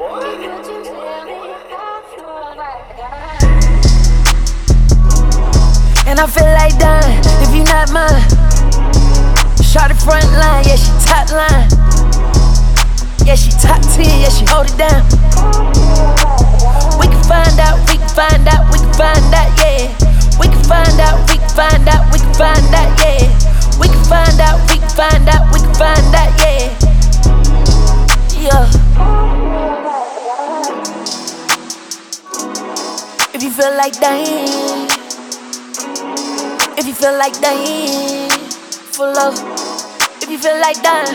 And I feel like dying if you not mine. Shawty front line, yeah, she top line. Yeah, she top 10, yeah, she hold it down. We can find out, we can find out, we can find out, yeah. We can find out, we can find out, we can find out, yeah. We can find out, we can find out, we can find out, yeah. Yeah. If you feel like dying, if you feel like dying for love, if you feel like dying,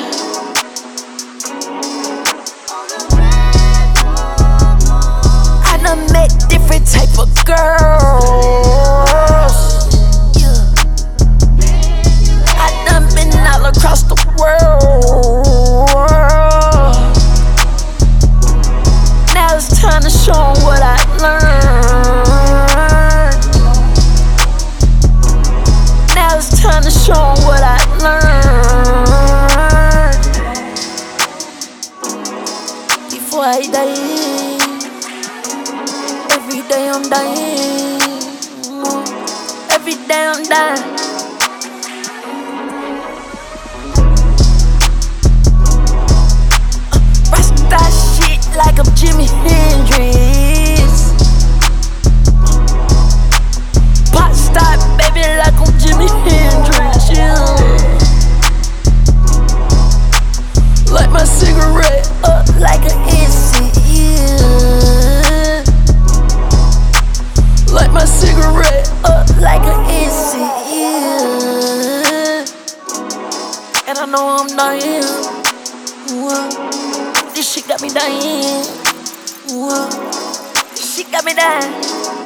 I done met different type of girls. Yeah. I done been all across the world. Now it's time to show 'em what I learned. Now it's time to show 'em what I learned. Before I die, every day I'm dying. Every day I'm dying. Rasta shit like I'm Jimi Hendrix. Pop star baby like I'm Jimi Hendrix. Yeah. Light my cigarette up like an insect. Yeah. Light my cigarette up like an insect. Yeah. And I know I'm dying. This shit got me dying. This shit got me dying.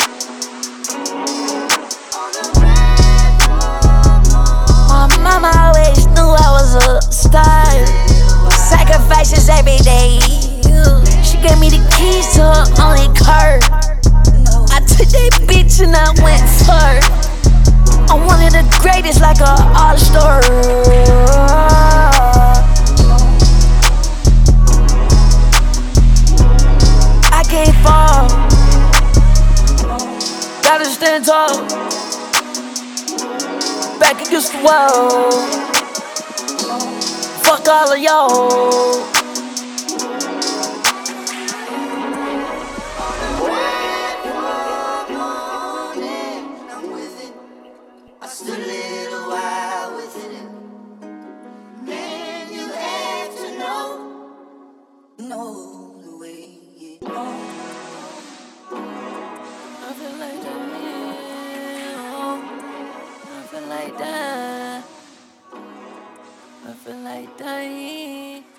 My mama always knew I was a star. Sacrifices every day. She gave me the keys to her only car. I took that bitch and I went far. I'm one of the greatest, like a all-star. I can't fall. Gotta stand tall. Back against the wall. Fuck all of y'all. I stood a little while with it. Man, you have to know the way it goes. I feel like dying. I feel like dying. I feel like dying.